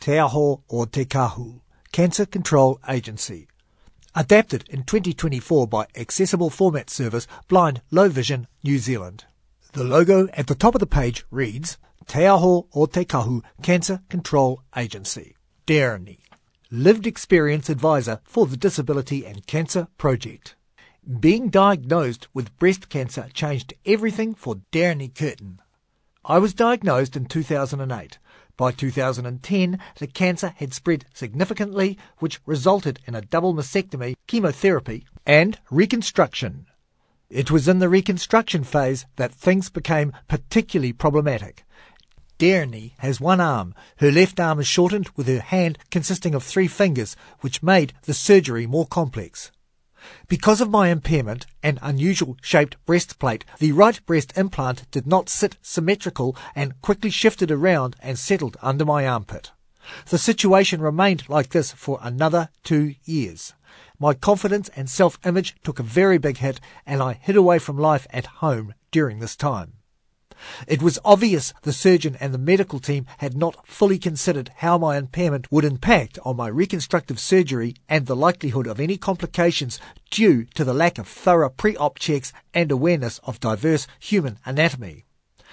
Te Aho o Te Kahu, Cancer Control Agency. Adapted in 2024 by accessible format service Blind Low Vision New Zealand. The logo at the top of the page reads Te Aho o Te Kahu, Cancer Control Agency. Derni, Lived Experience Advisor for the Disability and Cancer Project. Being diagnosed with breast cancer changed everything for Derni Curtin. I was diagnosed in 2008. By 2010, the cancer had spread significantly, which resulted in a double mastectomy, chemotherapy, and reconstruction. It was in the reconstruction phase that things became particularly problematic. Derni has one arm. Her left arm is shortened with her hand consisting of 3 fingers, which made the surgery more complex. Because of my impairment and unusual shaped breastplate, the right breast implant did not sit symmetrical and quickly shifted around and settled under my armpit. The situation remained like this for another 2 years. My confidence and self-image took a very big hit, and I hid away from life at home during this time. It was obvious the surgeon and the medical team had not fully considered how my impairment would impact on my reconstructive surgery and the likelihood of any complications due to the lack of thorough pre-op checks and awareness of diverse human anatomy.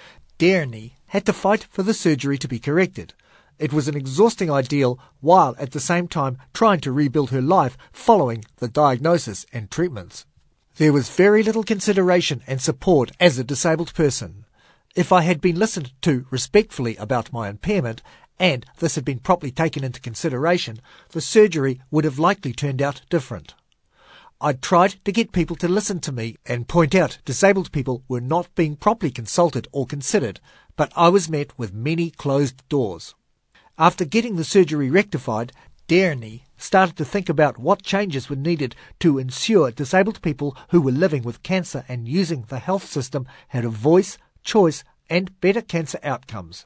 Derni had to fight for the surgery to be corrected. It was an exhausting ordeal while at the same time trying to rebuild her life following the diagnosis and treatments. There was very little consideration and support as a disabled person. If I had been listened to respectfully about my impairment, and this had been properly taken into consideration, the surgery would have likely turned out different. I tried to get people to listen to me and point out disabled people were not being properly consulted or considered, but I was met with many closed doors. After getting the surgery rectified, Derni started to think about what changes were needed to ensure disabled people who were living with cancer and using the health system had a voice, choice, and better cancer outcomes.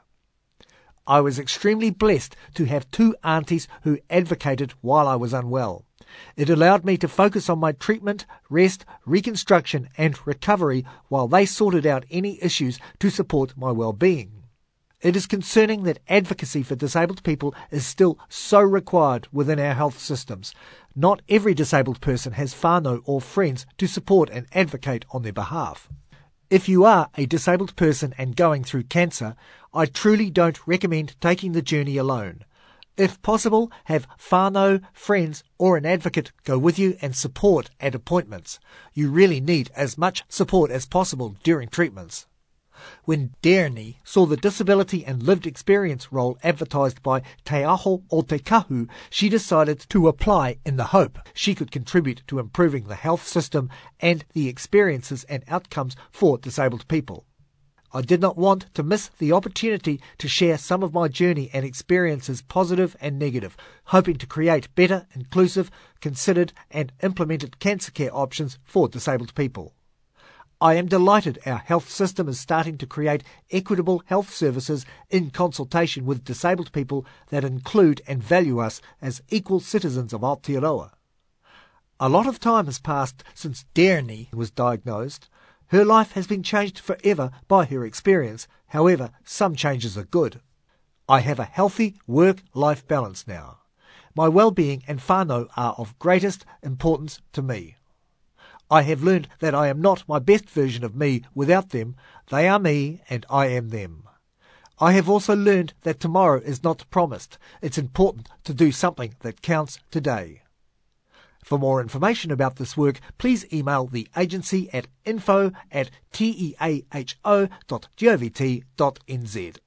I was extremely blessed to have 2 aunties who advocated while I was unwell. It allowed me to focus on my treatment, rest, reconstruction, and recovery while they sorted out any issues to support my well-being. It is concerning that advocacy for disabled people is still so required within our health systems. Not every disabled person has whānau or friends to support and advocate on their behalf. If you are a disabled person and going through cancer, I truly don't recommend taking the journey alone. If possible, have whānau, friends, or an advocate go with you and support at appointments. You really need as much support as possible during treatments. When Derni saw the disability and lived experience role advertised by Te Aho o Te Kahu, she decided to apply in the hope she could contribute to improving the health system and the experiences and outcomes for disabled people. I did not want to miss the opportunity to share some of my journey and experiences, positive and negative, hoping to create better, inclusive, considered and implemented cancer care options for disabled people. I am delighted our health system is starting to create equitable health services in consultation with disabled people that include and value us as equal citizens of Aotearoa. A lot of time has passed since Derni was diagnosed. Her life has been changed forever by her experience. However, some changes are good. I have a healthy work-life balance now. My well-being and whānau are of greatest importance to me. I have learned that I am not my best version of me without them. They are me and I am them. I have also learned that tomorrow is not promised. It's important to do something that counts today. For more information about this work, please email the agency at info@teaho.govt.nz.